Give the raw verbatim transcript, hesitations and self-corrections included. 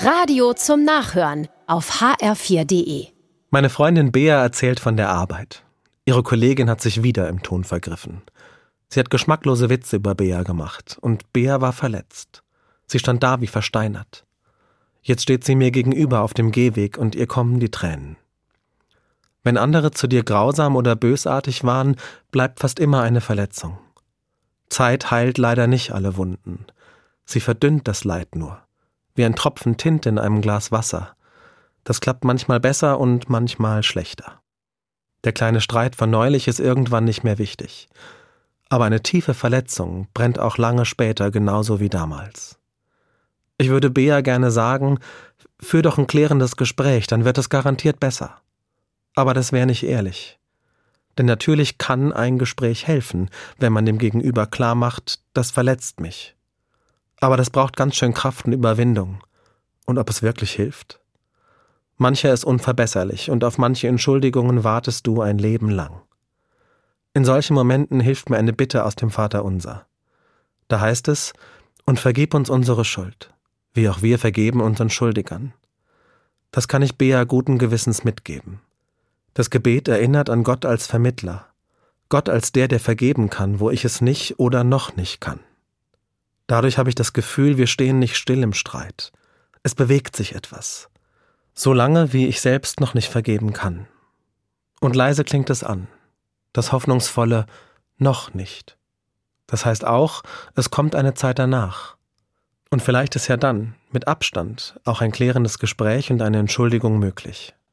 Radio zum Nachhören auf h r vier punkt d e. Meine Freundin Bea erzählt von der Arbeit. Ihre Kollegin hat sich wieder im Ton vergriffen. Sie hat geschmacklose Witze über Bea gemacht und Bea war verletzt. Sie stand da wie versteinert. Jetzt steht sie mir gegenüber auf dem Gehweg und ihr kommen die Tränen. Wenn andere zu dir grausam oder bösartig waren, bleibt fast immer eine Verletzung. Zeit heilt leider nicht alle Wunden. Sie verdünnt das Leid nur, wie ein Tropfen Tinte in einem Glas Wasser. Das klappt manchmal besser und manchmal schlechter. Der kleine Streit von neulich ist irgendwann nicht mehr wichtig. Aber eine tiefe Verletzung brennt auch lange später genauso wie damals. Ich würde Bea gerne sagen, führ doch ein klärendes Gespräch, dann wird es garantiert besser. Aber das wäre nicht ehrlich. Denn natürlich kann ein Gespräch helfen, wenn man dem Gegenüber klar macht, das verletzt mich. Aber das braucht ganz schön Kraft und Überwindung. Und ob es wirklich hilft? Mancher ist unverbesserlich und auf manche Entschuldigungen wartest du ein Leben lang. In solchen Momenten hilft mir eine Bitte aus dem Vaterunser. Da heißt es, und vergib uns unsere Schuld, wie auch wir vergeben unseren Schuldigern. Das kann ich Bea guten Gewissens mitgeben. Das Gebet erinnert an Gott als Vermittler, Gott als der, der vergeben kann, wo ich es nicht oder noch nicht kann. Dadurch habe ich das Gefühl, wir stehen nicht still im Streit. Es bewegt sich etwas. So lange, wie ich selbst noch nicht vergeben kann. Und leise klingt es an. Das hoffnungsvolle noch nicht. Das heißt auch, es kommt eine Zeit danach. Und vielleicht ist ja dann, mit Abstand, auch ein klärendes Gespräch und eine Entschuldigung möglich.